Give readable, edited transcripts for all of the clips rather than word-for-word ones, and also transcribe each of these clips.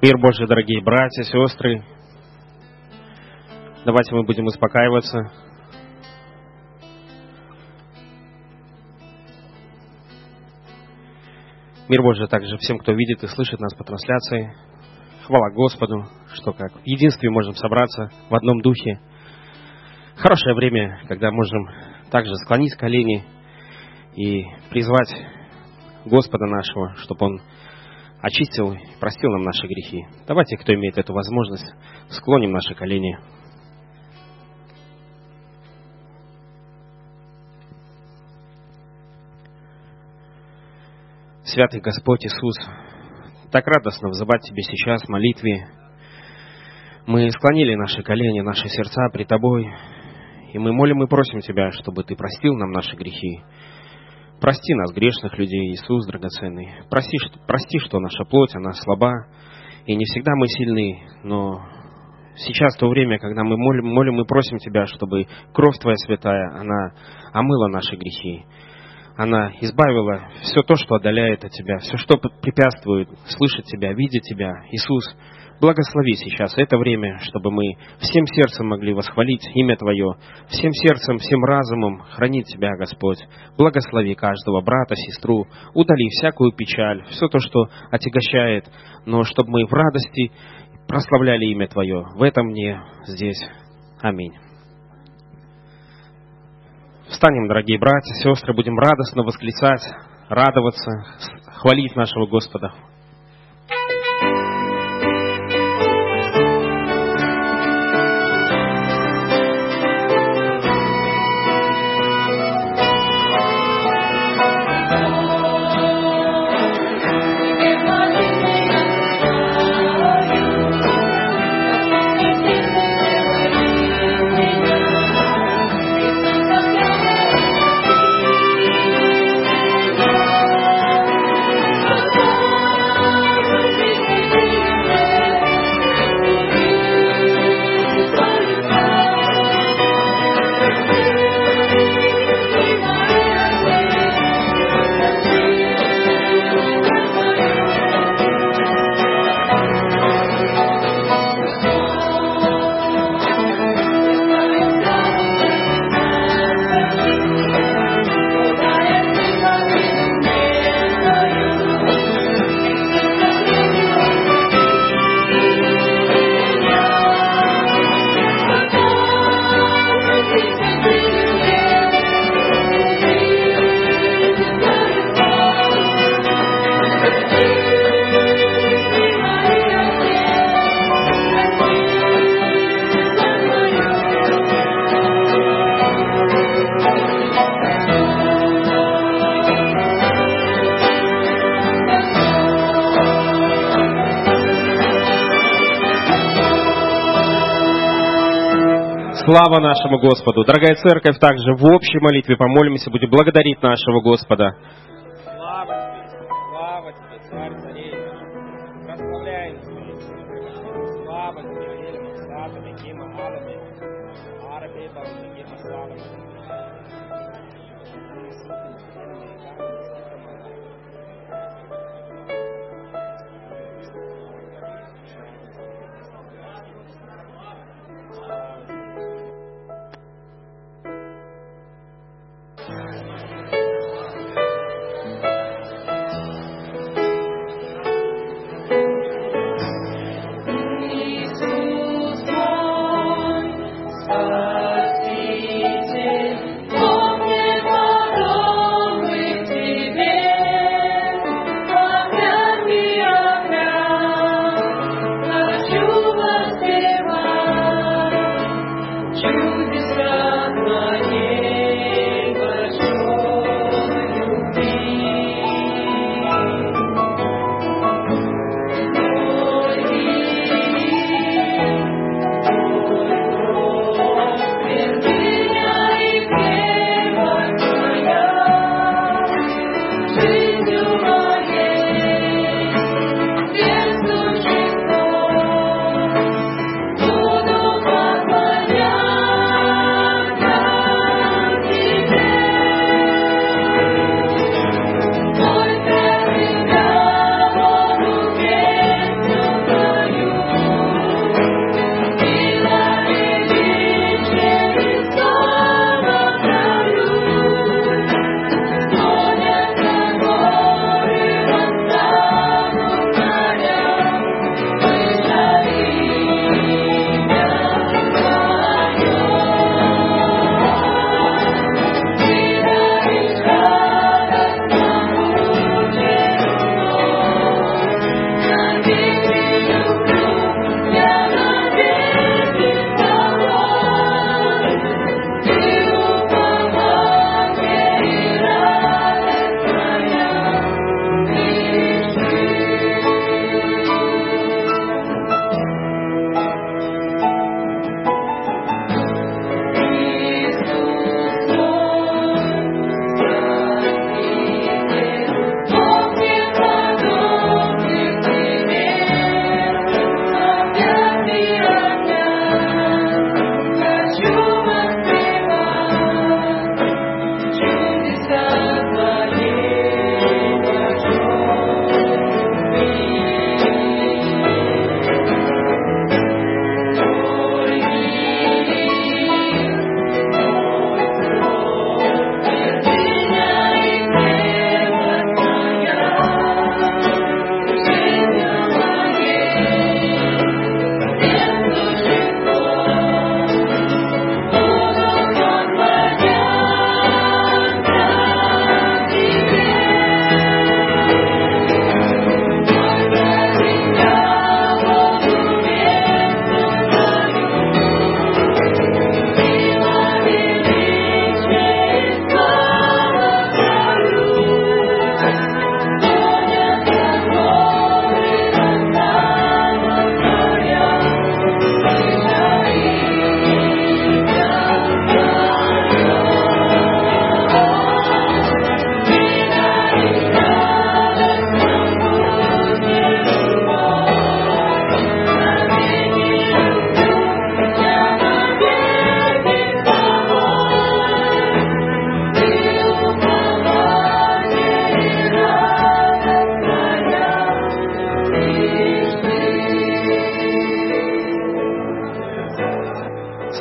Мир Божий, дорогие братья, сестры. Давайте мы будем успокаиваться. Мир Божий также всем, кто видит и слышит нас по трансляции. Хвала Господу, что как в единстве можем собраться в одном духе. Хорошее время, когда можем также склонить колени и призвать Господа нашего, чтобы Он очистил и простил нам наши грехи. Давайте, кто имеет эту возможность, склоним наши колени. Святый Господь Иисус, так радостно взывать Тебе сейчас в молитве. Мы склонили наши колени, наши сердца пред Тобой, и мы молим и просим Тебя, чтобы Ты простил нам наши грехи. Прости нас, грешных людей, Иисус драгоценный. Прости, что наша плоть, она слаба, и не всегда мы сильны, но сейчас то время, когда мы молим и просим Тебя, чтобы кровь Твоя святая, она омыла наши грехи. Она избавила все то, что отдаляет от Тебя, все, что препятствует слышать Тебя, видеть Тебя. Иисус, благослови сейчас это время, чтобы мы всем сердцем могли восхвалить имя Твое, всем сердцем, всем разумом хранить Тебя, Господь. Благослови каждого брата, сестру, удали всякую печаль, все то, что отягощает, но чтобы мы в радости прославляли имя Твое. В этом мне здесь. Аминь. Встанем, дорогие братья, сестры, будем радостно восклицать, радоваться, хвалить нашего Господа. Слава нашему Господу! Дорогая церковь, также в общей молитве помолимся, будем благодарить нашего Господа. Слава Тебе, Царь царей! Прославляем Тебя! Слава Тебе, Велим, Сатами, Гима, Алами, Арабей, Баузы, Гима, Слава.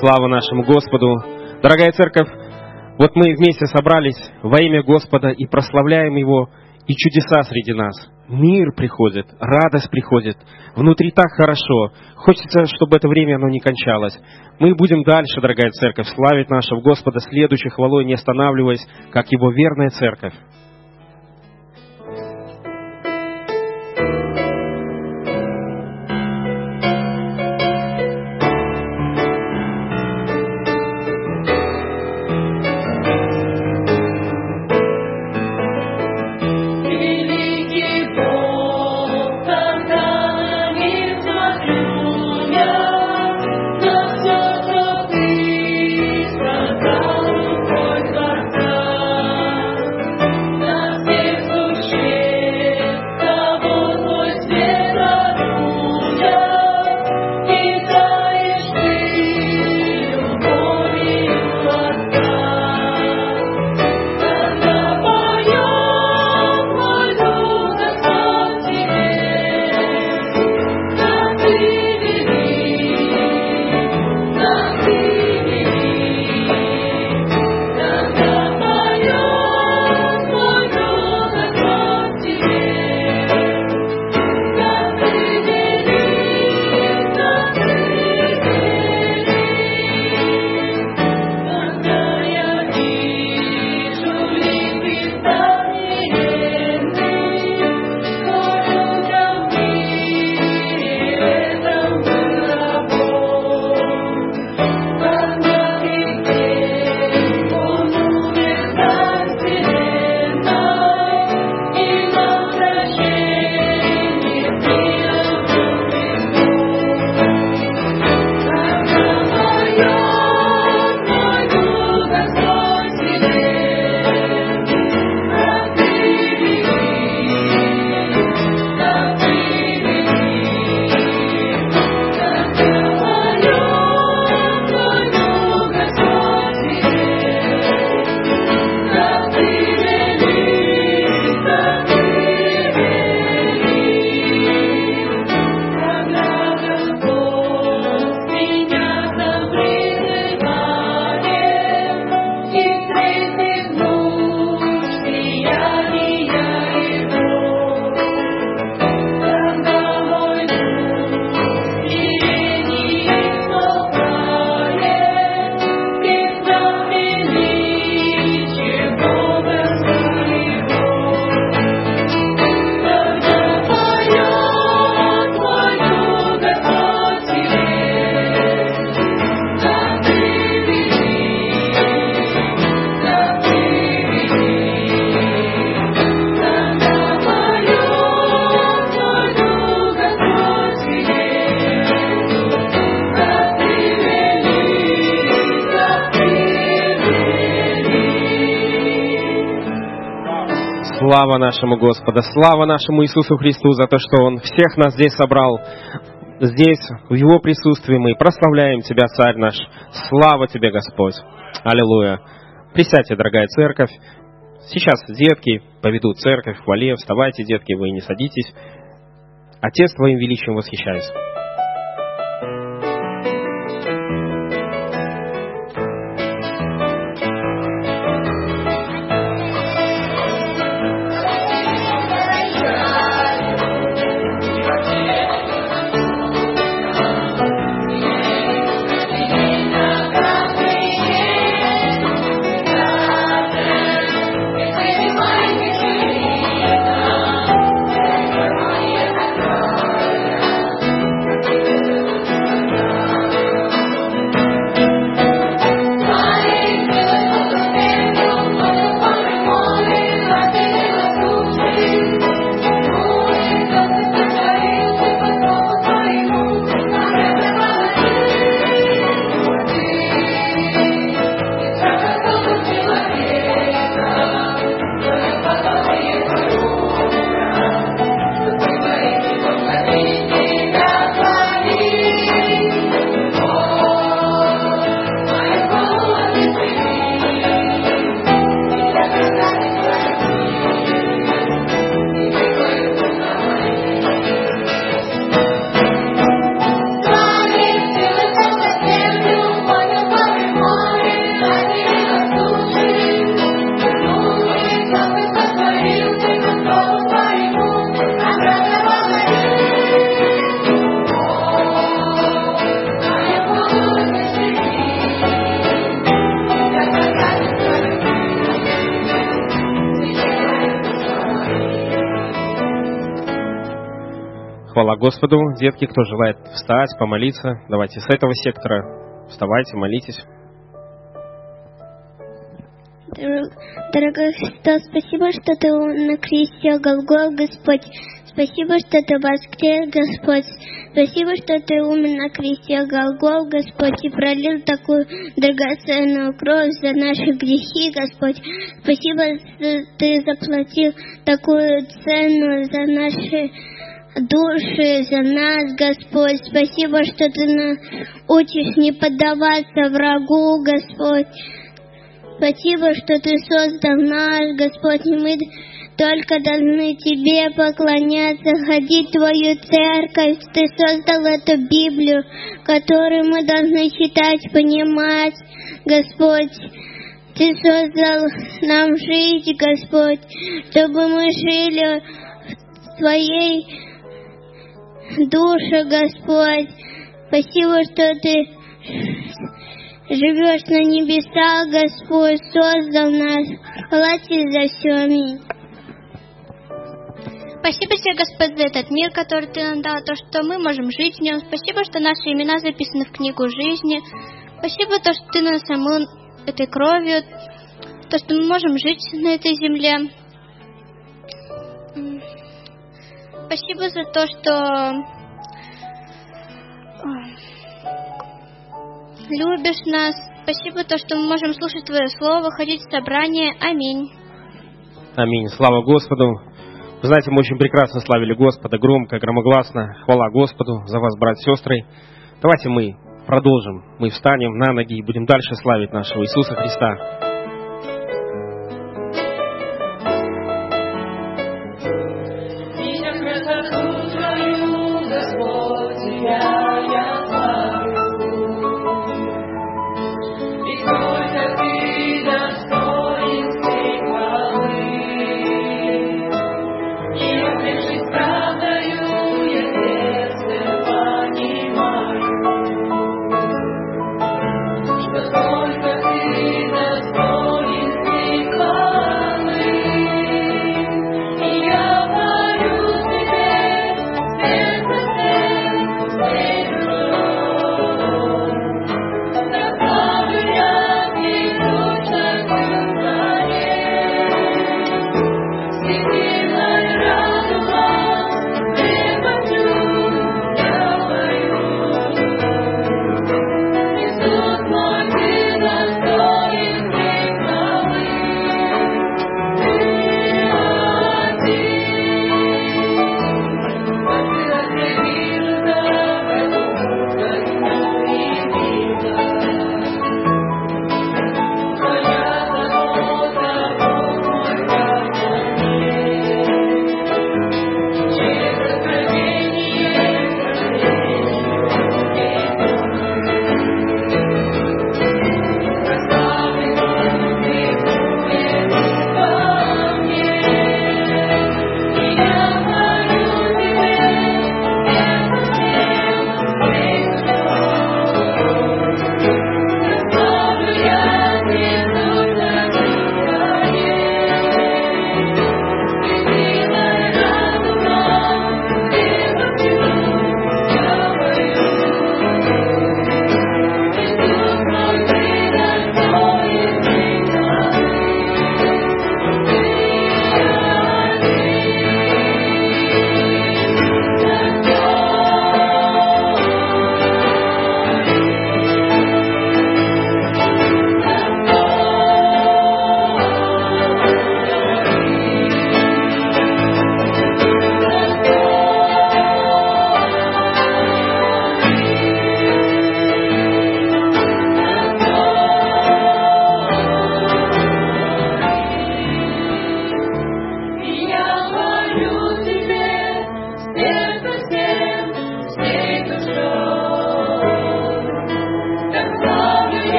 Слава нашему Господу! Дорогая церковь, вот мы вместе собрались во имя Господа и прославляем Его, и чудеса среди нас. Мир приходит, радость приходит, внутри так хорошо. Хочется, чтобы это время оно не кончалось. Мы будем дальше, дорогая церковь, славить нашего Господа следующей хвалой, не останавливаясь, как Его верная церковь. Слава нашему Господу, слава нашему Иисусу Христу за то, что Он всех нас здесь собрал. Здесь, в Его присутствии мы прославляем Тебя, Царь наш. Слава Тебе, Господь. Аллилуйя. Присядьте, дорогая церковь. Сейчас детки поведут церковь в хвале. Вставайте, детки, вы не садитесь. Отец Твоим величием восхищаюсь. Хвала Господу. Детки, кто желает встать, помолиться, давайте с этого сектора. Вставайте, молитесь. Дорогой Христос, спасибо, что Ты на кресте Голгофы, Господь. Спасибо, что Ты воскрес, Господь. Спасибо, что Ты умер на кресте Голгофы, Господь, и пролил такую драгоценную кровь за наши грехи, Господь. Спасибо, что Ты заплатил такую цену за наши души, за нас, Господь. Спасибо, что Ты нас учишь не поддаваться врагу, Господь. Спасибо, что Ты создал нас, Господь, и мы только должны Тебе поклоняться, ходить в Твою церковь. Ты создал эту Библию, которую мы должны читать, понимать, Господь. Ты создал нам жизнь, Господь, чтобы мы жили в Твоей душе, Господь. Спасибо, что Ты живешь на небесах, Господь, создал нас. Хвала Тебе за все. Аминь. Спасибо Тебе, Господь, за этот мир, который Ты нам дал, то, что мы можем жить в нем. Спасибо, что наши имена записаны в книгу жизни. Спасибо, то, что Ты нас омыл этой кровью, то, что мы можем жить на этой земле. Спасибо за то, что любишь нас. Спасибо то, что мы можем слушать Твое Слово, ходить в собрание. Аминь. Аминь. Слава Господу. Вы знаете, мы очень прекрасно славили Господа, громко, громогласно. Хвала Господу за вас, братья и сестры. Давайте мы продолжим. Мы встанем на ноги и будем дальше славить нашего Иисуса Христа. Только ты достоин.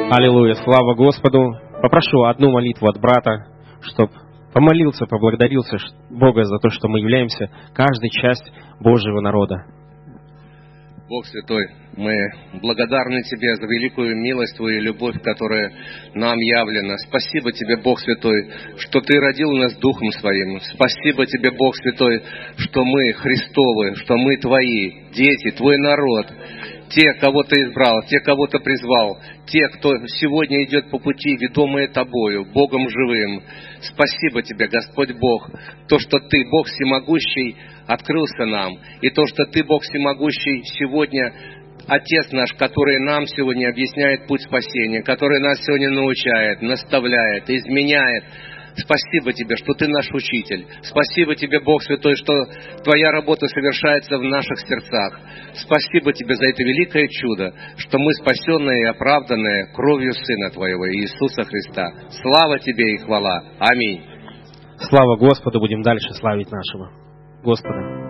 Аллилуйя, слава Господу. Попрошу одну молитву от брата, чтобы помолился, поблагодарился Бога за то, что мы являемся каждой частью Божьего народа. Бог Святой, мы благодарны Тебе за великую милость Твою и любовь, которая нам явлена. Спасибо Тебе, Бог Святой, что Ты родил нас Духом Своим. Спасибо Тебе, Бог Святой, что мы Христовы, что мы Твои дети, Твой народ. Те, кого Ты избрал, те, кого Ты призвал, те, кто сегодня идет по пути, ведомые Тобою, Богом живым. Спасибо Тебе, Господь Бог, то, что Ты, Бог всемогущий, открылся нам, и то, что Ты, Бог всемогущий, сегодня Отец наш, который нам сегодня объясняет путь спасения, который нас сегодня научает, наставляет, изменяет. Спасибо Тебе, что Ты наш Учитель. Спасибо Тебе, Бог Святой, что Твоя работа совершается в наших сердцах. Спасибо Тебе за это великое чудо, что мы спасенные и оправданные кровью Сына Твоего, Иисуса Христа. Слава Тебе и хвала. Аминь. Слава Господу, будем дальше славить нашего Господа.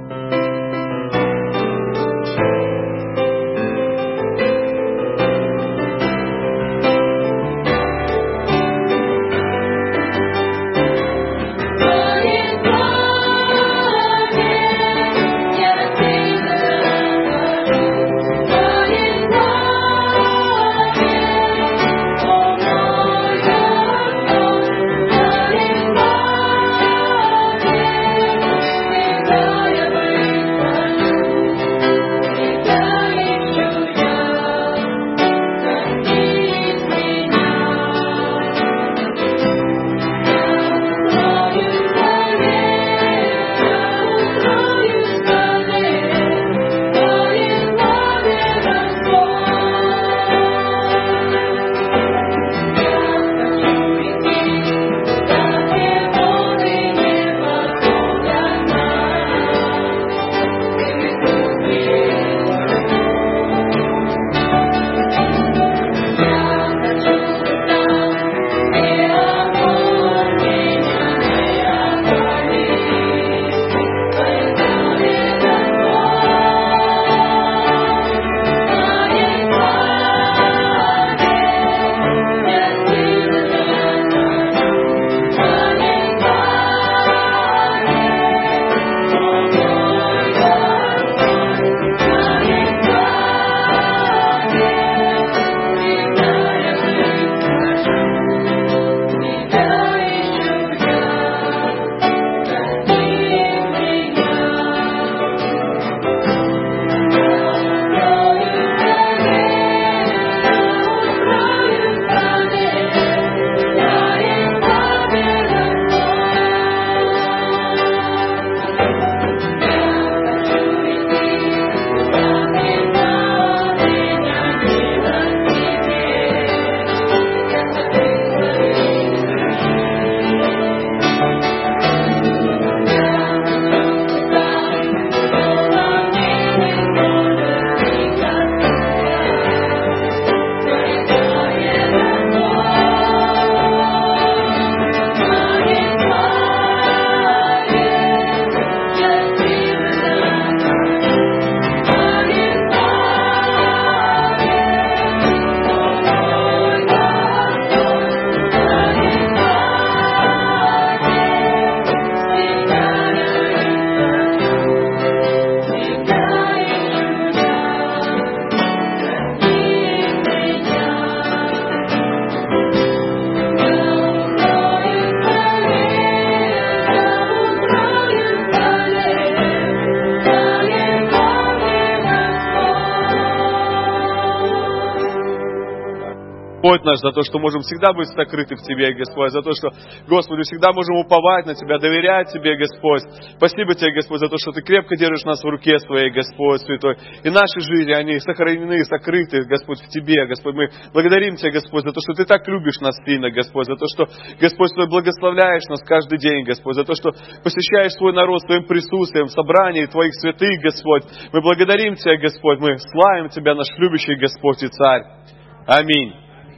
Господь наш, за то, что можем всегда быть сокрыты в Тебе, Господь, за то, что, Господи, всегда можем уповать на Тебя, доверять Тебе, Господь. Спасибо Тебе, Господь, за то, что Ты крепко держишь нас в руке Своей, Господь Святой. И наши жизни, они сохранены, сокрыты, Господь, в Тебе, Господь. Мы благодарим Тебя, Господь, за то, что Ты так любишь нас сильно, Господь, за то, что, Господь, Твой благословляешь нас каждый день, Господь, за то, что посещаешь свой народ своим присутствием в собрании Твоих святых, Господь. Мы благодарим Тебя, Господь, мы славим Тебя, наш любящий Господь и Царь. Аминь.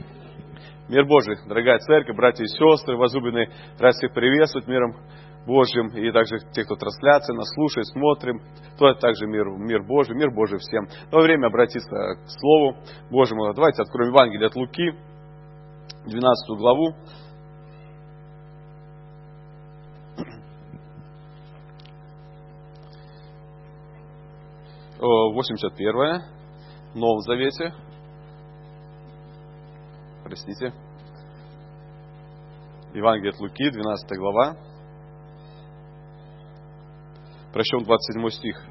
Мир Божий, дорогая церковь, братья и сестры, возлюбленные, рад всех приветствовать миром Божьим. И также те, кто трансляции нас слушает, смотрим, то также мир Божий всем. Но время обратиться к Слову Божьему. Давайте откроем Евангелие от Луки, 12 главу. 81 в Новом Завете. Простите. Евангелие от Луки, 12 глава. Прочтем 27 стих.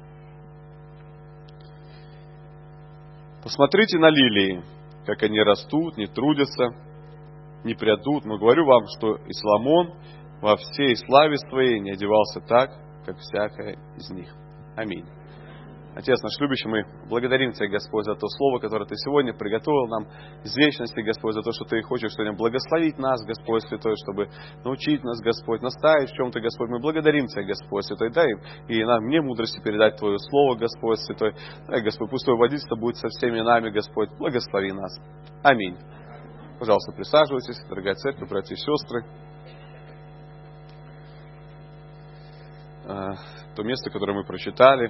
«Посмотрите на лилии, как они растут, не трудятся, не прядут. Но говорю вам, что и Соломон во всей славе своей не одевался так, как всякая из них». Аминь. Отец наш любящий, мы благодарим Тебя, Господь, за то слово, которое Ты сегодня приготовил нам из вечности, Господь, за то, что Ты хочешь сегодня благословить нас, Господь Святой, чтобы научить нас, Господь, наставить в чем-то, Господь. Мы благодарим Тебя, Господь Святой, дай и нам, мне мудрости передать Твое слово, Господь Святой. Дай, Господь, пусть Твое водительство будет со всеми нами, Господь. Благослови нас. Аминь. Пожалуйста, присаживайтесь, дорогая церковь, братья и сестры. То место, которое мы прочитали,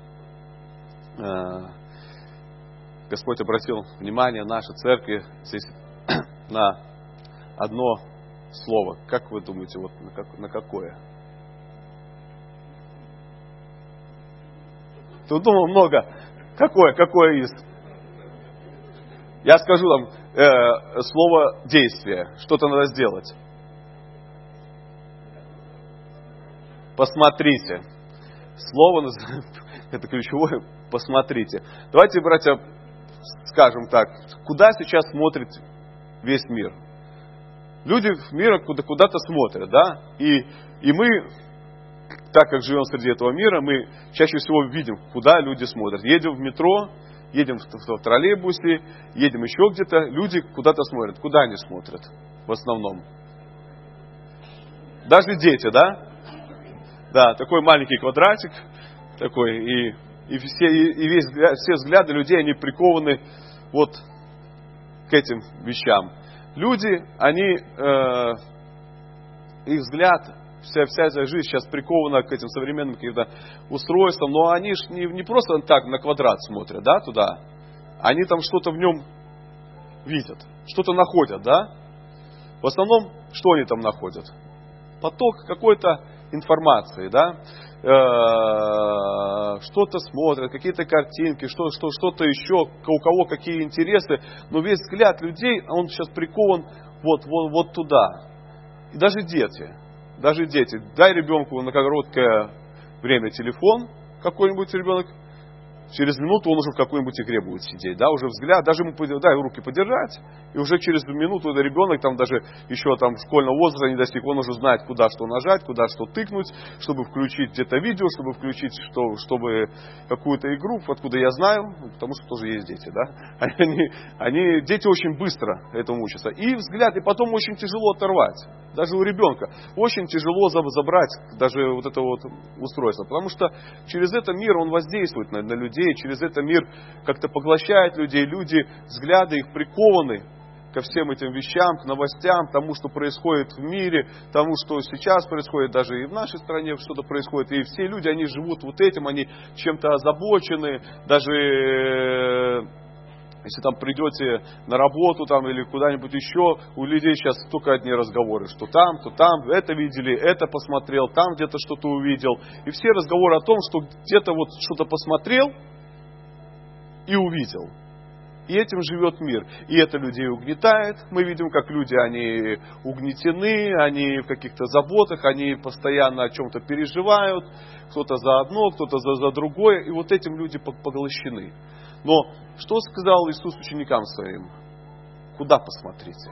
Господь обратил внимание нашей церкви здесь на одно слово. Как вы думаете, вот на какое? Тут думал много. Какое из? Я скажу вам слово действие. Что-то надо сделать. Посмотрите. Слово это ключевое. Посмотрите. Давайте, братья, скажем так, куда сейчас смотрит весь мир? Люди в мире куда-то смотрят, да? И мы, так как живем среди этого мира, мы чаще всего видим, куда люди смотрят. Едем в метро, едем в троллейбусе, едем еще где-то, люди куда-то смотрят. Куда они смотрят в основном? Даже дети, да? Да, такой маленький квадратик, такой, и все взгляды людей, они прикованы вот к этим вещам. Люди, их взгляд, вся эта жизнь сейчас прикована к этим современным каким-то устройствам, но они же не просто так на квадрат смотрят, да, туда. Они там что-то в нем видят, что-то находят, да. В основном, что они там находят? Поток какой-то информации, да. Что-то смотрят, какие-то картинки, что-то еще, у кого какие интересы, но весь взгляд людей, он сейчас прикован вот туда. И даже дети, дай ребенку на короткое время телефон, какой-нибудь ребенок, через минуту он уже в какой-нибудь игре будет сидеть, да, уже взгляд, даже ему дай руки подержать, и уже через минуту ребенок, там даже еще там школьного возраста не достиг, он уже знает, куда что нажать, куда что тыкнуть, чтобы включить где-то видео, чтобы включить, чтобы какую-то игру, откуда я знаю, потому что тоже есть дети, да, дети очень быстро этому учатся, и взгляд, и потом очень тяжело оторвать, даже у ребенка, очень тяжело забрать даже вот это вот устройство, потому что через это мир он воздействует на людей, через это мир как-то поглощает людей, люди, взгляды их прикованы ко всем этим вещам, к новостям, тому, что происходит в мире, тому, что сейчас происходит, даже и в нашей стране что-то происходит, и все люди, они живут вот этим, они чем-то озабочены, даже если там придете на работу там, или куда-нибудь еще, у людей сейчас только одни разговоры, что там, то там, это видели, это посмотрел, там где-то что-то увидел. И все разговоры о том, что где-то вот что-то посмотрел и увидел. И этим живет мир. И это людей угнетает. Мы видим, как люди, они угнетены, они в каких-то заботах, они постоянно о чем-то переживают. Кто-то за одно, кто-то за другое. И вот этим люди поглощены. Но что сказал Иисус ученикам своим? Куда посмотрите?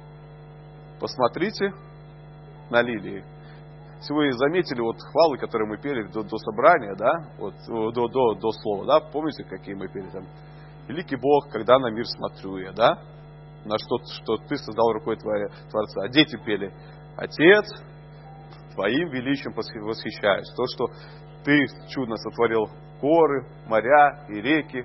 Посмотрите на лилии. Если вы заметили вот хвалы, которые мы пели до собрания, да, вот, до слова, да, помните, какие мы пели там? Великий Бог, когда на мир смотрю я, да? На что ты создал рукой Творца. А дети пели: Отец, Твоим величием восхищаюсь. То, что Ты чудно сотворил горы, моря и реки.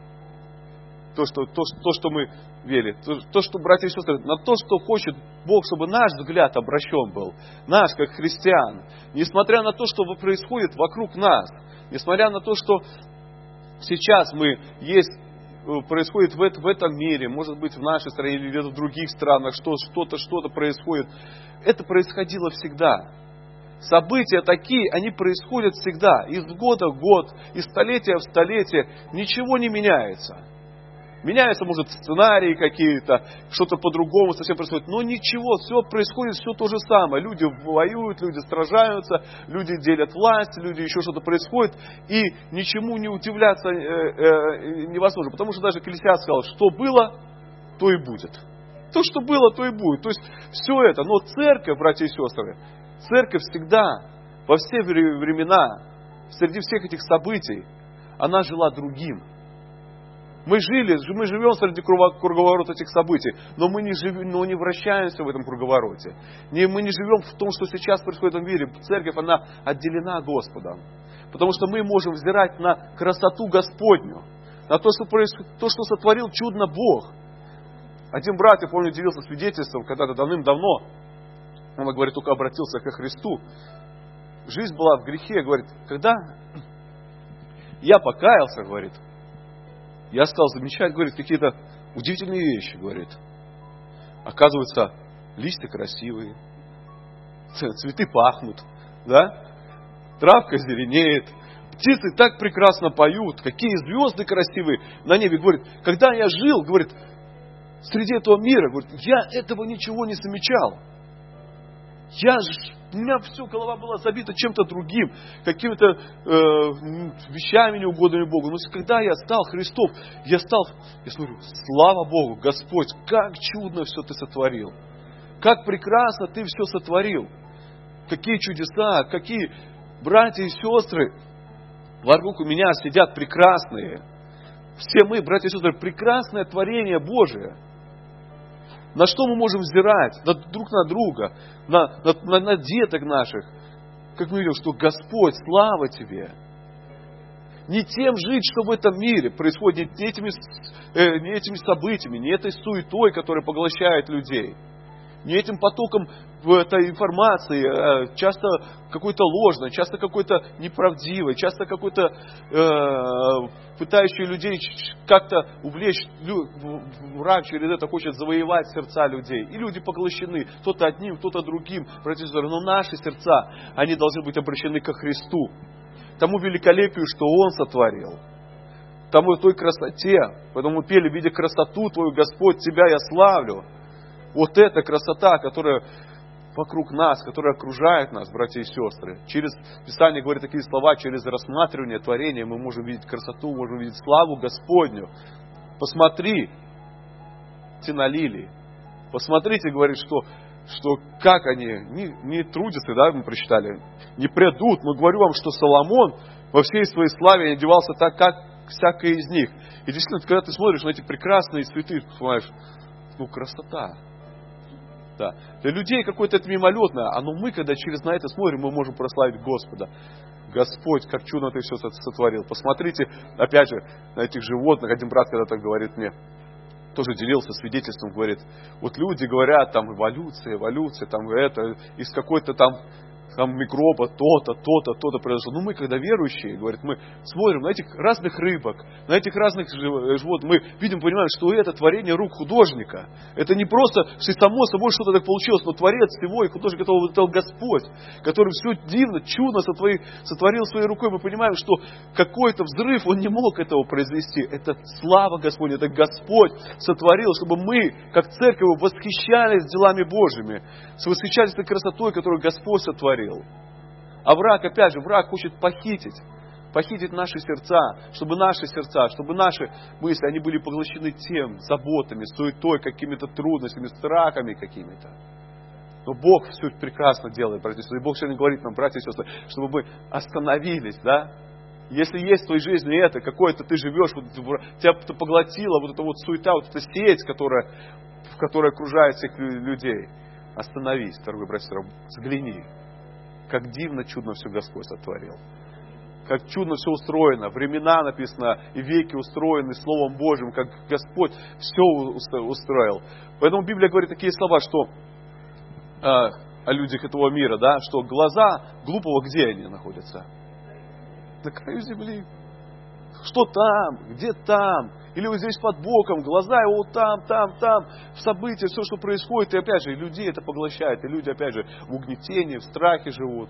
То, что мы вели. То, что, братья и сестры, на то, что хочет Бог, чтобы наш взгляд обращен был. Наш, как христиан. Несмотря на то, что происходит вокруг нас. Несмотря на то, что сейчас мы есть происходит в этом мире, может быть в нашей стране или где-то в других странах, что-то происходит. Это происходило всегда. События такие, они происходят всегда. Из года в год, из столетия в столетие. Ничего не меняется. Меняются, может, сценарии какие-то, что-то по-другому совсем происходит. Но ничего, все происходит, все то же самое. Люди воюют, люди сражаются, люди делят власть, люди еще что-то происходит. И ничему не удивляться невозможно. Потому что даже Экклесиаст сказал, что было, то и будет. То, что было, то и будет. То есть все это. Но церковь, братья и сестры, церковь всегда, во все времена, среди всех этих событий, она жила другим. Мы живем среди круговорота этих событий, но мы не вращаемся в этом круговороте. Мы не живем в том, что сейчас происходит в мире. Церковь, она отделена Господом. Потому что мы можем взирать на красоту Господню, на то, что сотворил чудно Бог. Один брат, я помню, делился свидетельством, когда-то давным-давно, он, говорит, только обратился ко Христу. Жизнь была в грехе, говорит, когда я покаялся, говорит, я стал замечать, говорит, какие-то удивительные вещи, говорит. Оказывается, листья красивые, цветы пахнут, да? Травка зеленеет, птицы так прекрасно поют, какие звезды красивые на небе. Говорит, когда я жил, говорит, среди этого мира, говорит, я этого ничего не замечал. У меня все, голова была забита чем-то другим, какими-то вещами неугодными Богу. Но когда я стал Христов, я смотрю, слава Богу, Господь, как чудно все Ты сотворил. Как прекрасно Ты все сотворил. Какие чудеса, какие братья и сестры вокруг у меня сидят прекрасные. Все мы, братья и сестры, прекрасное творение Божие. На что мы можем взирать? Друг на друга, на деток наших. Как мы видим, что Господь, слава Тебе. Не тем жить, что в этом мире происходит, не этими событиями, не этой суетой, которая поглощает людей. Не этим потоком этой информации, часто какой-то ложной, часто какой-то неправдивой, часто какой-то пытающий людей как-то увлечь. Враг через это хочет завоевать сердца людей. И люди поглощены, кто-то одним, кто-то другим. Но наши сердца, они должны быть обращены ко Христу. Тому великолепию, что Он сотворил. Тому той красоте. Поэтому мы пели, видя красоту Твою, Господь, Тебя я славлю. Вот эта красота, которая вокруг нас, которая окружает нас, братья и сестры. Через Писание говорит такие слова, через рассматривание творения мы можем видеть красоту, можем видеть славу Господню. Посмотри на лилии. Посмотрите, говорит, что как они не трудятся, да, мы прочитали, не прядут. Но говорю вам, что Соломон во всей своей славе не одевался так, как всякий из них. И действительно, когда ты смотришь на эти прекрасные цветы, ты понимаешь, красота. Да. Для людей какое-то это мимолетное, но мы, когда на это смотрим, мы можем прославить Господа. Господь, как чудно Ты все сотворил. Посмотрите, опять же, на этих животных. Один брат когда-то говорит мне, тоже делился свидетельством, говорит, вот люди говорят, там, эволюция, там, это, из какой-то там микроба, то-то произошло. Но мы, когда верующие, говорит, мы смотрим на этих разных рыбок, на этих разных животных, мы видим, понимаем, что это творение рук художника. Это не просто, что само собой что-то так получилось, но творец всего и художник это Господь, который все дивно, чудно сотворил своей рукой. Мы понимаем, что какой-то взрыв, он не мог этого произвести. Это слава Господня, это Господь сотворил, чтобы мы, как церковь, восхищались делами Божьими, восхищались той красотой, которую Господь сотворил. А враг, опять же, враг хочет похитить наши сердца, чтобы наши мысли, они были поглощены тем, заботами, суетой, какими-то трудностями, страхами какими-то. Но Бог все прекрасно делает, братья и сестры. И Бог сегодня говорит нам, братья и сестры, чтобы мы остановились, да? Если есть в твоей жизни это, какое-то ты живешь, тебя поглотила вот эта вот суета, вот эта сеть, которая окружает всех людей. Остановись, дорогой брат и сестра, взгляни. Как дивно, чудно все Господь сотворил. Как чудно все устроено. Времена написано, и веки устроены Словом Божьим, как Господь все устроил. Поэтому Библия говорит такие слова, что о людях этого мира, да, что глаза глупого, где они находятся? На краю земли. Что там? Где там? или вот здесь под боком, глаза его вот там, в события, все, что происходит. И опять же, людей это поглощает. И люди, опять же, в угнетении, в страхе живут.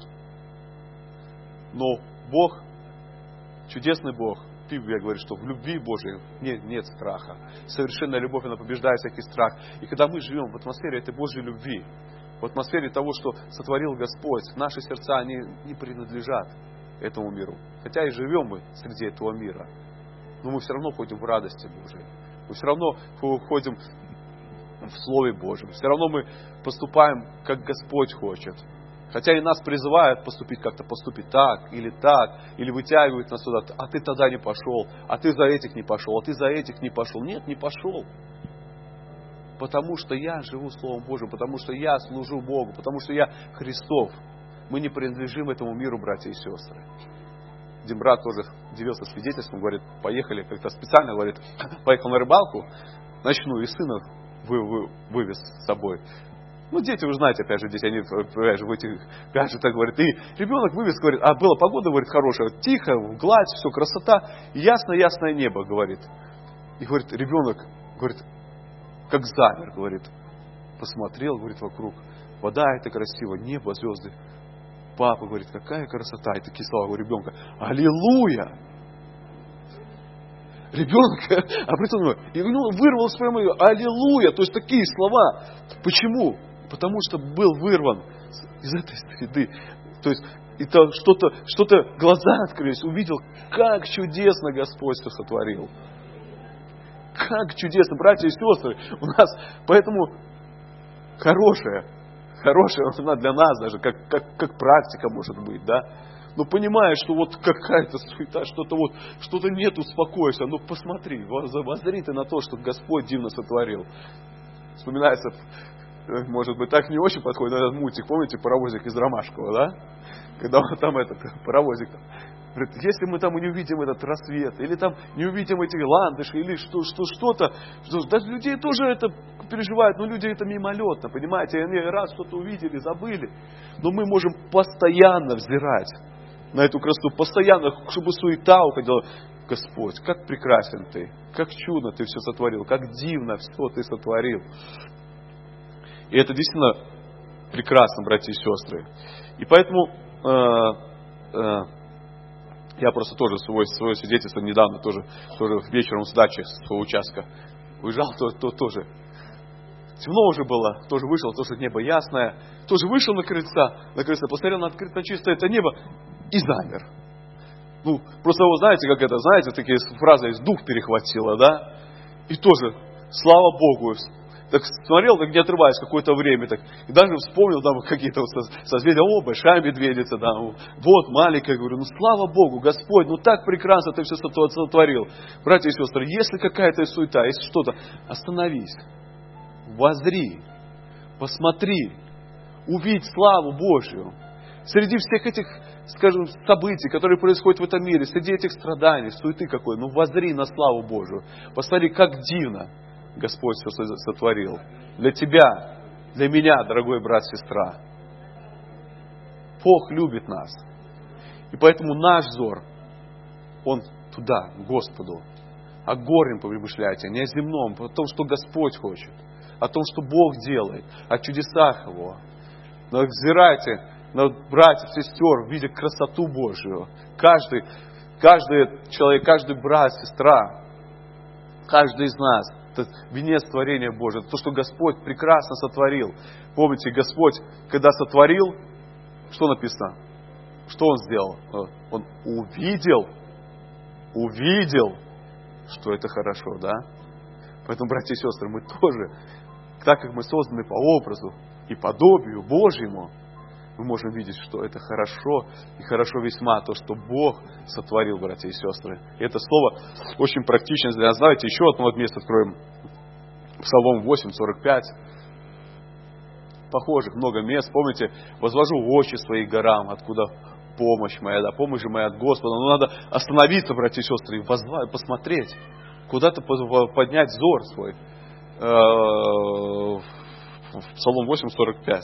Но Бог, чудесный Бог, Библия говорит, что в любви Божией нет страха. Совершенная любовь, она побеждает всякий страх. И когда мы живем в атмосфере этой Божьей любви, в атмосфере того, что сотворил Господь, наши сердца, они не принадлежат этому миру. Хотя и живем мы среди этого мира, но мы все равно ходим в радости Божией. Мы все равно ходим в Слове Божьем. Все равно мы поступаем, как Господь хочет. Хотя и нас призывают поступить как-то, поступить так, или вытягивают нас сюда. А ты тогда не пошел, а ты за этих не пошел, а ты за этих не пошел. Нет, не пошел. Потому что я живу Словом Божьим, потому что я служу Богу, потому что я Христов. Мы не принадлежим этому миру, братья и сестры. Один брат тоже делился свидетельством, говорит, поехали, как-то специально, говорит, поехал на рыбалку ночную и сына вывез с собой. Ну, дети, вы знаете, опять же, дети, они опять же, в этих гаджетах, говорит, и ребенок вывез, говорит, а была погода, говорит, хорошая, тихо, гладь, все, красота, ясное небо, говорит. И, говорит, ребенок, говорит, как замер, говорит, посмотрел, говорит, вокруг, вода это красиво, небо, звезды. Папа говорит, какая красота, и такие слова у ребенка, аллилуйя! Ребенок, обратил внимание, и вырвал прямо аллилуйя, то есть такие слова. Почему? Потому что был вырван из этой среды. То есть это что-то глаза открылись, увидел, как чудесно Господь все сотворил. Как чудесно, братья и сестры, у нас, поэтому хорошая она для нас даже, как практика может быть, да. Но понимаешь, что вот какая-то суета, что-то нет, успокойся. Ну посмотри, воззри ты на то, что Господь дивно сотворил. Вспоминается, может быть, так не очень подходит, этот мультик, помните, паровозик из Ромашкова, да? Когда вот там этот паровозик, говорит, если мы там не увидим этот рассвет, или там не увидим эти ландыши, или что-то, даже людей тоже это переживают, но люди это мимолетно, понимаете, они раз что-то увидели, забыли. Но мы можем постоянно взирать на эту красоту, постоянно, чтобы суета уходила. Господь, как прекрасен Ты, как чудно Ты все сотворил, как дивно все Ты сотворил. И это действительно прекрасно, братья и сестры. И поэтому я просто тоже свое свидетельство недавно, тоже вечером с дачи своего участка уезжал, то тоже темно уже было, тоже вышел, тоже небо ясное, тоже вышел на крыльцо, посмотрел на открытое чистое это небо и замер. Ну, просто вы знаете, такие фразы из дух перехватило, да? И тоже, слава Богу, так смотрел, так не отрываясь какое-то время, так, и даже вспомнил там какие-то созвездия, большая медведица, да, вот маленькая, говорю, ну слава Богу, Господь, ну так прекрасно Ты все сотворил. Братья и сестры, если какая-то суета, если что-то, остановись, воззри, посмотри, увидь славу Божью. Среди всех этих, скажем, событий, которые происходят в этом мире, среди этих страданий, суеты какой, ну воззри на славу Божию. Посмотри, как дивно Господь все сотворил. Для тебя, для меня, дорогой брат, сестра. Бог любит нас. И поэтому наш взор, он туда, к Господу. О горнем помышляйте, не о земном, о том, что Господь хочет, о том, что Бог делает, о чудесах Его. Но взирайте на братьев, сестер, видя красоту Божию. Каждый человек, каждый брат, сестра, каждый из нас, это венец творения Божия, то, что Господь прекрасно сотворил. Помните, Господь, когда сотворил, что написано? Что Он сделал? Он увидел, что это хорошо, да? Поэтому, братья и сестры, мы тоже, так как мы созданы по образу и подобию Божьему, мы можем видеть, что это хорошо и хорошо весьма, то, что Бог сотворил, братья и сестры. И это слово очень практично для нас. Давайте еще одно место откроем. Псалом 8:45. Похожих много мест. Помните, возвожу очи свои к горам, откуда помощь моя, да, помощь же моя от Господа. Но надо остановиться, братья и сестры, и посмотреть, куда-то поднять взор свой. Псалом 8:45.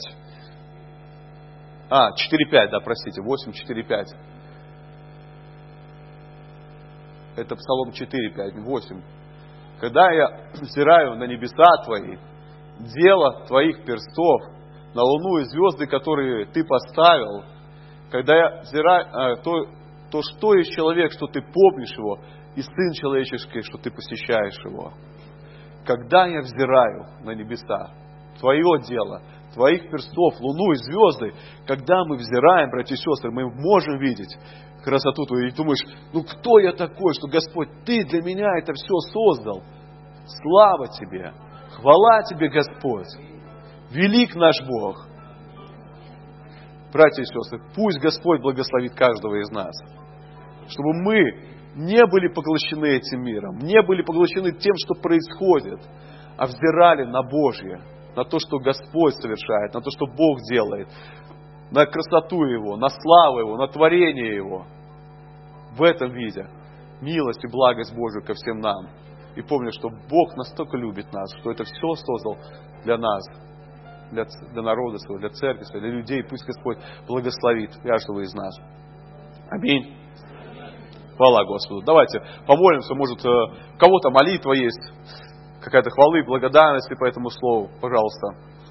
4:5, да, простите, 8:4:5. Это Псалом 4:5, 8. когда я взираю на небеса Твои, дело Твоих перстов, на луну и звезды, которые Ты поставил, когда я взираю, то что есть человек, что Ты помнишь его, и Сын человеческий, что Ты посещаешь его. Когда я взираю на небеса, Твое дело, Твоих перстов, луну и звезды, когда мы взираем, братья и сестры, мы можем видеть красоту Твою. И думаешь, кто я такой, что Господь, Ты для меня это все создал. Слава Тебе, хвала Тебе, Господь. Велик наш Бог. Братья и сестры, пусть Господь благословит каждого из нас, чтобы мы не были поглощены этим миром, не были поглощены тем, что происходит, а взирали на Божье, на то, что Господь совершает, на то, что Бог делает, на красоту Его, на славу Его, на творение Его. В этом видя милость и благость Божию ко всем нам. И помню, что Бог настолько любит нас, что это все создал для нас, для народа своего, для церкви своей, для людей. Пусть Господь благословит каждого из нас. Аминь. Хвала Господу. Давайте помолимся. Может, у кого-то молитва есть, какая-то хвалы, благодарности по этому слову. Пожалуйста.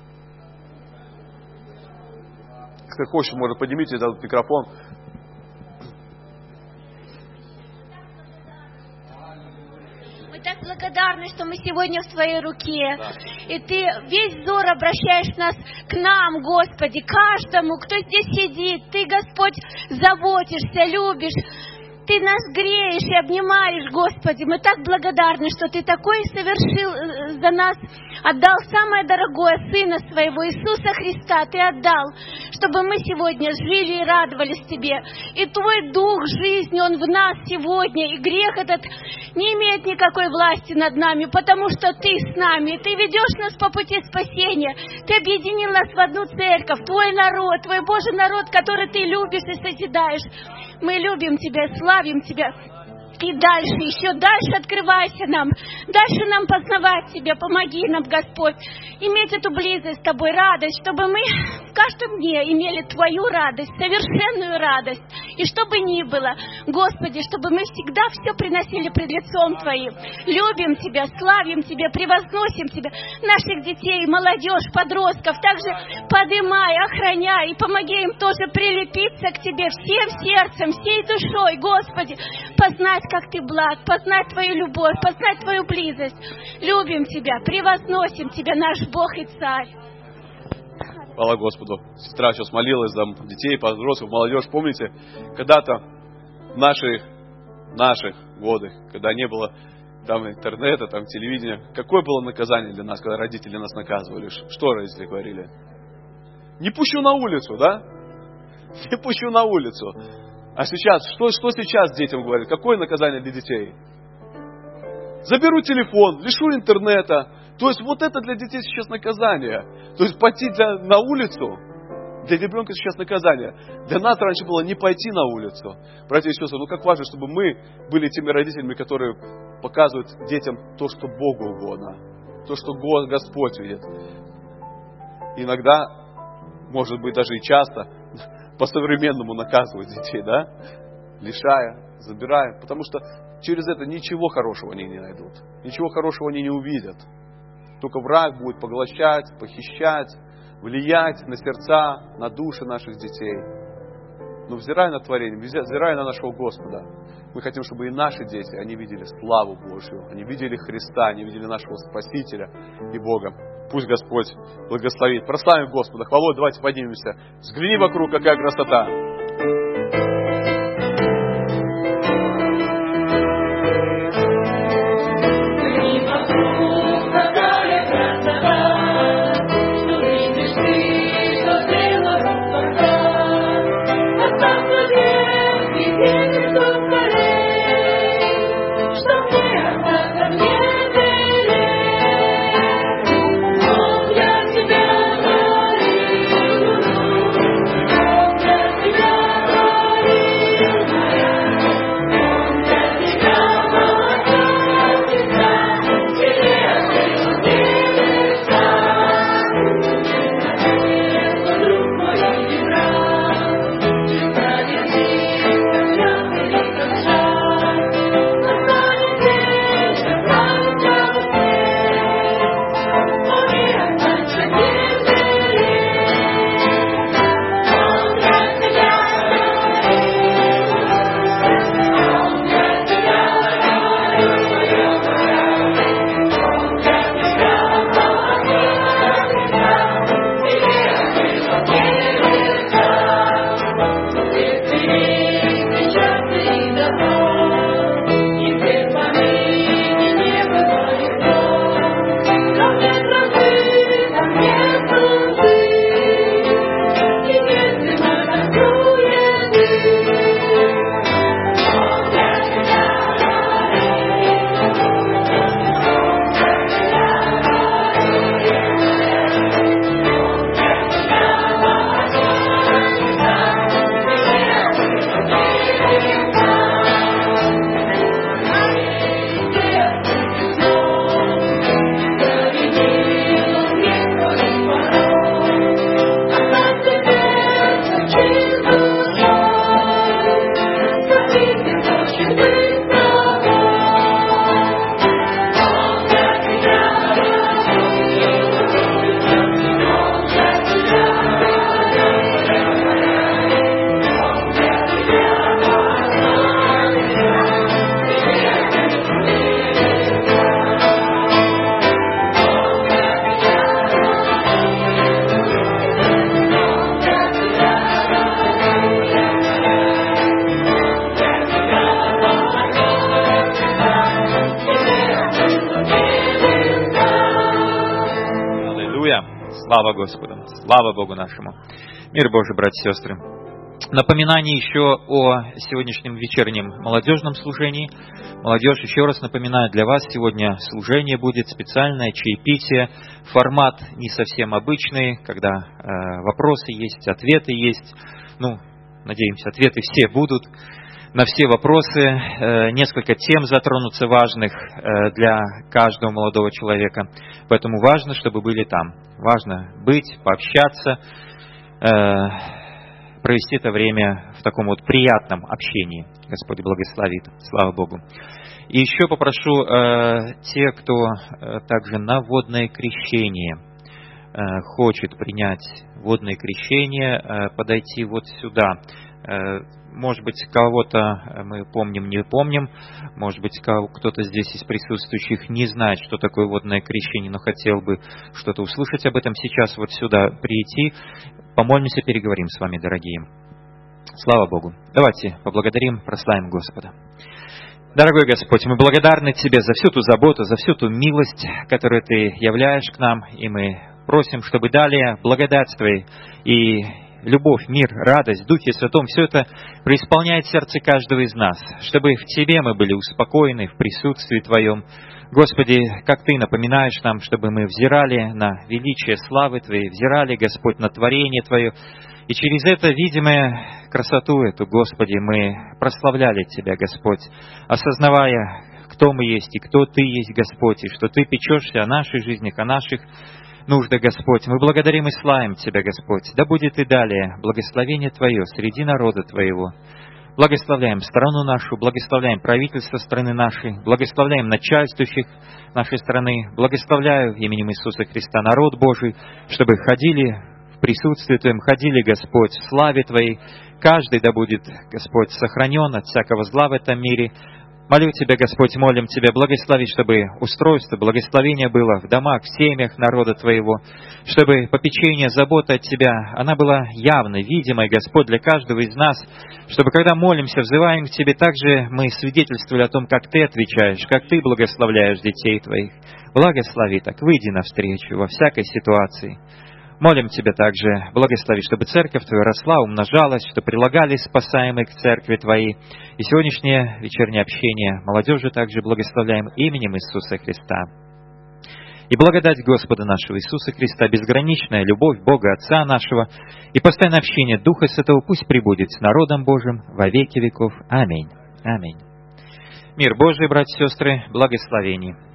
Если хочет, может, поднимите этот микрофон. Мы так благодарны, что мы сегодня в Твоей руке. Да. И Ты весь взор обращаешь нас к нам, Господи, каждому, кто здесь сидит. Ты, Господь, заботишься, любишь. Ты нас греешь и обнимаешь, Господи. Мы так благодарны, что Ты такой совершил за нас, отдал самое дорогое Сына Своего, Иисуса Христа. Ты отдал, чтобы мы сегодня жили и радовались Тебе. И Твой Дух жизни, Он в нас сегодня. И грех этот не имеет никакой власти над нами, потому что Ты с нами. Ты ведешь нас по пути спасения. Ты объединил нас в одну церковь. Твой народ, Твой Божий народ, который Ты любишь и созидаешь. Мы любим Тебя, славим Тебя. И дальше, еще дальше открывайся нам. Дальше нам познавать Тебя. Помоги нам, Господь, иметь эту близость с Тобой, радость, чтобы мы в каждом дне имели Твою радость, совершенную радость. И чтобы ни было, Господи, чтобы мы всегда все приносили пред лицом Твоим. Любим Тебя, славим Тебя, превозносим Тебя. Наших детей, молодежь, подростков также подымай, охраняй и помоги им тоже прилепиться к Тебе всем сердцем, всей душой, Господи, познать, как Ты благ, познать Твою любовь, познать Твою близость. Любим Тебя, превозносим Тебя, наш Бог и Царь. Хвала Господу. Сестра сейчас молилась за детей, подростков, молодежь. Помните, когда-то в наших годах, когда не было там интернета, там телевидения, какое было наказание для нас, когда родители нас наказывали? Что родители говорили? Не пущу на улицу, да? Не пущу на улицу. А сейчас, что сейчас детям говорят? Какое наказание для детей? Заберу телефон, лишу интернета. То есть вот это для детей сейчас наказание. То есть пойти на улицу для ребенка сейчас наказание. Для нас раньше было не пойти на улицу. Братья и сестры, как важно, чтобы мы были теми родителями, которые показывают детям то, что Богу угодно. То, что Господь видит. Иногда, может быть, даже и часто, по-современному наказывают детей, да? Лишая, забирая. Потому что через это ничего хорошего они не найдут. Ничего хорошего они не увидят. Только враг будет поглощать, похищать, влиять на сердца, на души наших детей. Но взирая на творение, взирая на нашего Господа, мы хотим, чтобы и наши дети, они видели славу Божью, они видели Христа, они видели нашего Спасителя и Бога. Пусть Господь благословит. Прославим Господа. Хвалой, давайте поднимемся. Взгляни вокруг, какая красота. Тебя Слава Господу, слава Богу нашему. Мир Божий, братья и сестры. Напоминание еще о сегодняшнем вечернем молодежном служении. Молодежь, еще раз напоминаю, для вас сегодня служение будет специальное, чаепитие. Формат не совсем обычный, когда вопросы есть, ответы есть. Надеемся, ответы все будут на все вопросы. Несколько тем затронутся важных для каждого молодого человека. Поэтому важно, чтобы были там. Важно быть, пообщаться, провести это время в таком вот приятном общении. Господь благословит. Слава Богу. И еще попрошу те, кто также на водное крещение хочет принять водное крещение, подойти вот сюда. Может быть, кого-то мы помним, не помним. Может быть, кто-то здесь из присутствующих не знает, что такое водное крещение, но хотел бы что-то услышать об этом. Сейчас вот сюда прийти. Помолимся, переговорим с вами, дорогие. Слава Богу. Давайте поблагодарим, прославим Господа. Дорогой Господь, мы благодарны Тебе за всю ту заботу, за всю ту милость, которую Ты являешь к нам, и мы просим, чтобы далее благодать Твоей и любовь, мир, радость, Духе Святом, все это преисполняет сердце каждого из нас, чтобы в Тебе мы были успокоены, в присутствии Твоем. Господи, как Ты напоминаешь нам, чтобы мы взирали на величие славы Твоей, взирали, Господь, на творение Твое, и через это, видимую красоту эту, Господи, мы прославляли Тебя, Господь, осознавая, кто мы есть и кто Ты есть, Господь, и что Ты печешься о нашей жизни, о наших нуждах, Господь. Мы благодарим и славим Тебя, Господь. Да будет и далее благословение Твое среди народа Твоего. Благословляем страну нашу, благословляем правительство страны нашей, благословляем начальствующих нашей страны, благословляю именем Иисуса Христа народ Божий, чтобы ходили в присутствии Твоем, ходили, Господь, в славе Твоей. Каждый да будет, Господь, сохранен от всякого зла в этом мире. Молю Тебя, Господь, молим Тебя, благослови, чтобы устройство, благословение было в домах, в семьях народа Твоего, чтобы попечение, забота от Тебя, она была явной, видимой, Господь, для каждого из нас, чтобы, когда молимся, взываем к Тебе, также мы свидетельствовали о том, как Ты отвечаешь, как Ты благословляешь детей Твоих. Благослови так, выйди навстречу во всякой ситуации. Молим Тебя также, благослови, чтобы церковь Твоя росла, умножалась, чтобы прилагались спасаемые к церкви Твоей. И сегодняшнее вечернее общение молодежи также благословляем именем Иисуса Христа. И благодать Господа нашего Иисуса Христа, безграничная любовь Бога Отца нашего и постоянное общение Духа Святого пусть пребудет с народом Божьим во веки веков. Аминь. Аминь. Мир Божий, братья и сестры, благословений.